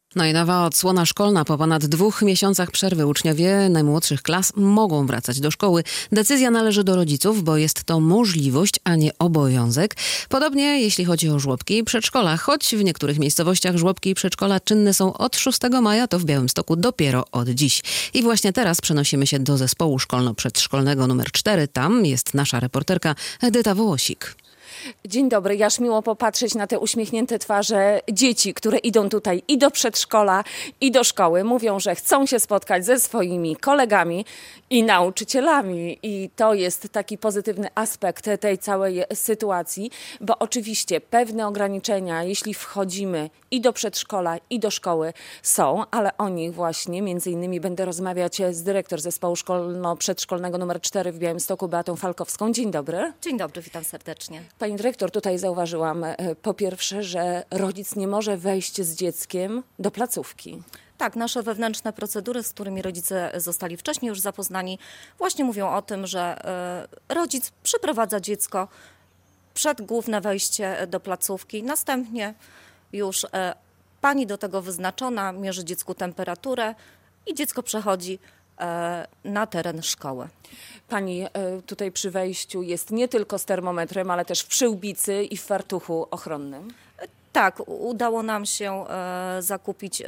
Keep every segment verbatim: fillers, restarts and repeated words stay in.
No i nowa odsłona szkolna. Po ponad dwóch miesiącach przerwy uczniowie najmłodszych klas mogą wracać do szkoły. Decyzja należy do rodziców, bo jest to możliwość, a nie obowiązek. Podobnie jeśli chodzi o żłobki i przedszkola. Choć w niektórych miejscowościach żłobki i przedszkola czynne są od szóstego maja, to w Białymstoku dopiero od dziś. I właśnie teraz przenosimy się do zespołu szkolno-przedszkolnego numer cztery. Tam jest nasza reporterka Edyta Wołosik. Dzień dobry, aż miło popatrzeć na te uśmiechnięte twarze dzieci, które idą tutaj i do przedszkola, i do szkoły. Mówią, że chcą się spotkać ze swoimi kolegami i nauczycielami. I to jest taki pozytywny aspekt tej całej sytuacji, bo oczywiście pewne ograniczenia, jeśli wchodzimy i do przedszkola, i do szkoły są, ale o nich właśnie między innymi będę rozmawiać z dyrektor zespołu szkolno-przedszkolnego numer cztery w Białymstoku, Beatą Falkowską. Dzień dobry. Dzień dobry, witam serdecznie. Pani dyrektor, tutaj zauważyłam po pierwsze, że rodzic nie może wejść z dzieckiem do placówki. Tak, nasze wewnętrzne procedury, z którymi rodzice zostali wcześniej już zapoznani, właśnie mówią o tym, że rodzic przyprowadza dziecko przed główne wejście do placówki. Następnie już pani do tego wyznaczona mierzy dziecku temperaturę i dziecko przechodzi na teren szkoły. Pani tutaj przy wejściu jest nie tylko z termometrem, ale też w przyłbicy i w fartuchu ochronnym. Tak, udało nam się zakupić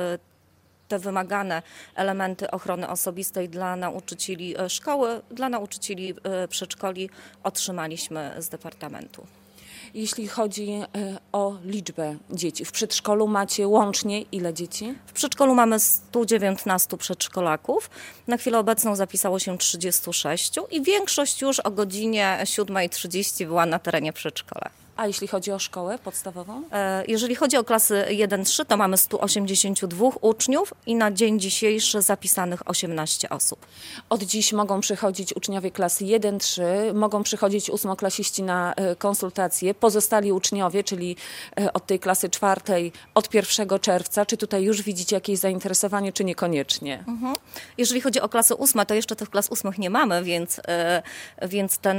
te wymagane elementy ochrony osobistej dla nauczycieli szkoły, dla nauczycieli przedszkoli otrzymaliśmy z departamentu. Jeśli chodzi o liczbę dzieci, w przedszkolu macie łącznie ile dzieci? W przedszkolu mamy stu dziewiętnastu przedszkolaków. Na chwilę obecną zapisało się trzydziestu sześciu i większość już o godzinie siódmej trzydzieści była na terenie przedszkola. A jeśli chodzi o szkołę podstawową? Jeżeli chodzi o klasy jeden trzy, to mamy stu osiemdziesięciu dwóch uczniów i na dzień dzisiejszy zapisanych osiemnaście osób. Od dziś mogą przychodzić uczniowie klasy jeden trzy, mogą przychodzić ósmoklasiści na konsultacje. Pozostali uczniowie, czyli od tej klasy czwartej, od pierwszego czerwca. Czy tutaj już widzicie jakieś zainteresowanie, czy niekoniecznie? Mhm. Jeżeli chodzi o klasy ósme, to jeszcze tych klas ósmych nie mamy, więc, więc ten,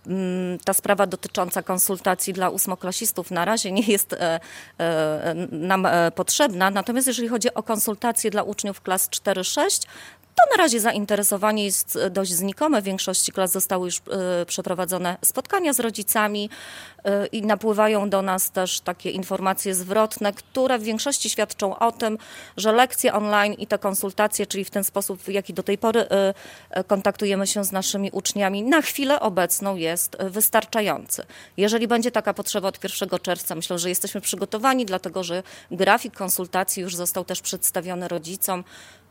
ta sprawa dotycząca konsultacji dla ósmoklasistów na razie nie jest e, e, nam e, potrzebna. Natomiast jeżeli chodzi o konsultacje dla uczniów klas cztery sześć, to na razie zainteresowanie jest dość znikome. W większości klas zostały już e, przeprowadzone spotkania z rodzicami e, i napływają do nas też takie informacje zwrotne, które w większości świadczą o tym, że lekcje online i te konsultacje, czyli w ten sposób, w jaki do tej pory e, e, kontaktujemy się z naszymi uczniami, na chwilę obecną jest wystarczający. Jeżeli będzie taka potrzeba od pierwszego czerwca, myślę, że jesteśmy przygotowani, dlatego że grafik konsultacji już został też przedstawiony rodzicom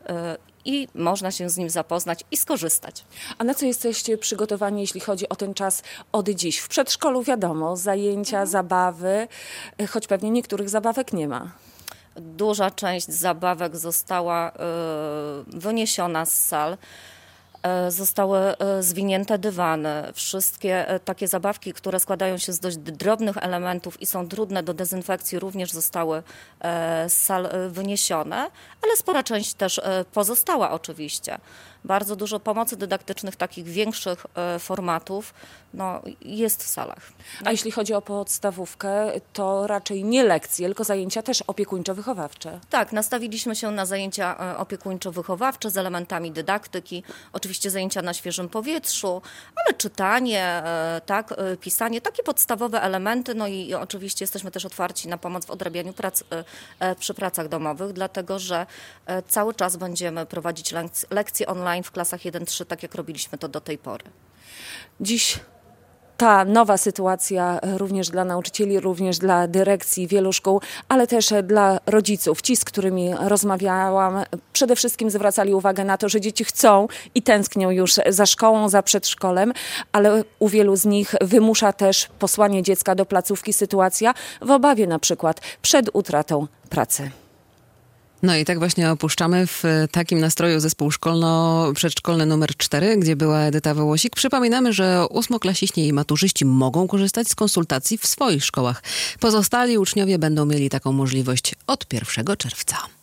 i można się z nim zapoznać i skorzystać. A na co jesteście przygotowani, jeśli chodzi o ten czas od dziś? W przedszkolu wiadomo, zajęcia, mhm. zabawy, choć pewnie niektórych zabawek nie ma. Duża część zabawek została y, wyniesiona z sal. Zostały zwinięte dywany, wszystkie takie zabawki, które składają się z dość drobnych elementów i są trudne do dezynfekcji, również zostały z sal wyniesione, ale spora część też pozostała oczywiście. Bardzo dużo pomocy dydaktycznych, takich większych formatów, no, jest w salach. A jeśli chodzi o podstawówkę, to raczej nie lekcje, tylko zajęcia też opiekuńczo-wychowawcze. Tak, nastawiliśmy się na zajęcia opiekuńczo-wychowawcze z elementami dydaktyki, oczywiście zajęcia na świeżym powietrzu, ale czytanie, tak, pisanie, takie podstawowe elementy, no i oczywiście jesteśmy też otwarci na pomoc w odrabianiu prac przy pracach domowych, dlatego że cały czas będziemy prowadzić lekcje online w klasach jeden trzy, tak jak robiliśmy to do tej pory. Dziś ta nowa sytuacja również dla nauczycieli, również dla dyrekcji wielu szkół, ale też dla rodziców. Ci, z którymi rozmawiałam, przede wszystkim zwracali uwagę na to, że dzieci chcą i tęsknią już za szkołą, za przedszkolem, ale u wielu z nich wymusza też posłanie dziecka do placówki sytuacja w obawie na przykład przed utratą pracy. No i tak właśnie opuszczamy w takim nastroju zespół szkolno-przedszkolny numer cztery, gdzie była Edyta Wołosik. Przypominamy, że ósmoklasiści i maturzyści mogą korzystać z konsultacji w swoich szkołach. Pozostali uczniowie będą mieli taką możliwość od pierwszego czerwca.